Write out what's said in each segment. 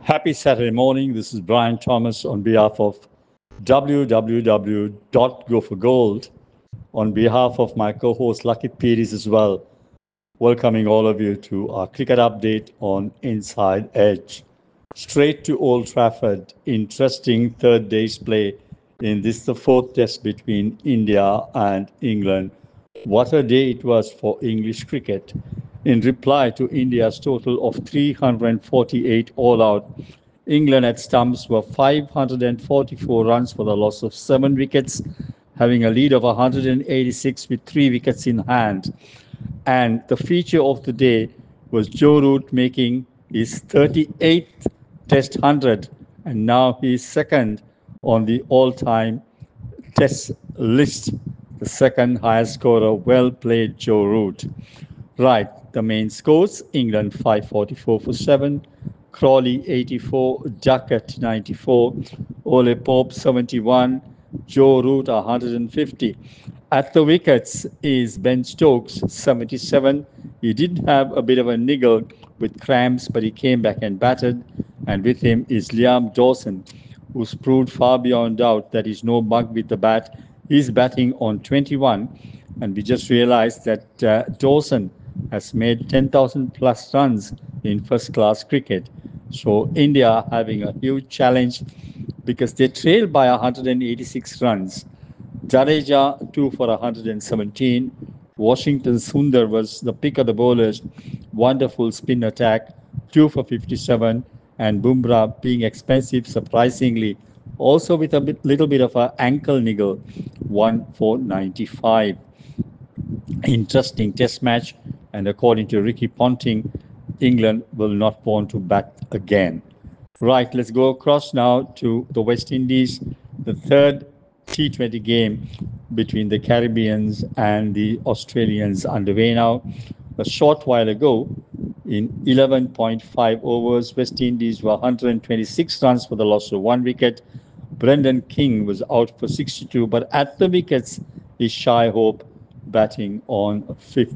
Happy Saturday morning. This is Brian Thomas on behalf of www.goforgold, on behalf of my co-host Lucky Pires as well, welcoming all of you to our cricket update on Inside Edge. Straight to Old Trafford, interesting third day's play in this the fourth test between India and England. What a day it was for English cricket. In reply to India's total of 348 all out, England at stumps were 544 runs for the loss of 7 wickets, having a lead of 186 with 3 wickets in hand. And the feature of the day was Joe Root making his 38th Test 100, and now he is second on the all-time Test list, the second highest scorer. Well played, Joe Root. Right, the main scores: England 544 for 7, Crawley 84, Duckett 94, Ole Pope 71, Joe Root 150. At the wickets is Ben Stokes 77. He did have a bit of a niggle with cramps, but he came back and batted. And with him is Liam Dawson, who's proved far beyond doubt that he's no mug with the bat. He's batting on 21, and we just realized that Dawson has made 10,000 plus runs in first class cricket. So India having a huge challenge because they trailed by 186 runs. Jadeja 2 for 117. Washington Sundar was the pick of the bowlers. Wonderful spin attack, 2 for 57. And Bumrah being expensive, surprisingly, also with a little bit of an ankle niggle, 1 for 95. Interesting test match, and according to Ricky Ponting, England will not want to bat again. Right, let's go across now to the West Indies, the third T20 game between the Caribbeans and the Australians underway now. A short while ago, in 11.5 overs, West Indies were 126 runs for the loss of 1 wicket. Brendan King was out for 62, but at the wickets is Shai Hope batting on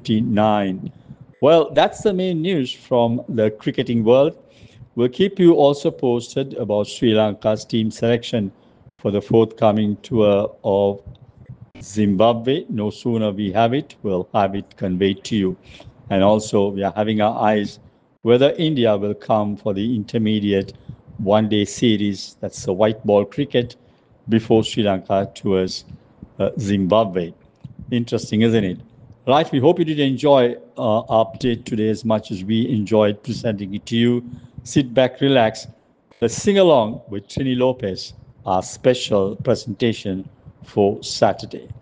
59. Well, that's the main news from the cricketing world. We'll keep you also posted about Sri Lanka's team selection for the forthcoming tour of Zimbabwe. No sooner we have it, we'll have it conveyed to you. And also, we are having our eyes whether India will come for the intermediate one-day series, that's the white ball cricket, before Sri Lanka tours Zimbabwe. Interesting, isn't it? Right, we hope you did enjoy our update today as much as we enjoyed presenting it to you. Sit back, relax. Let's sing along with Trini Lopez, our special presentation for Saturday.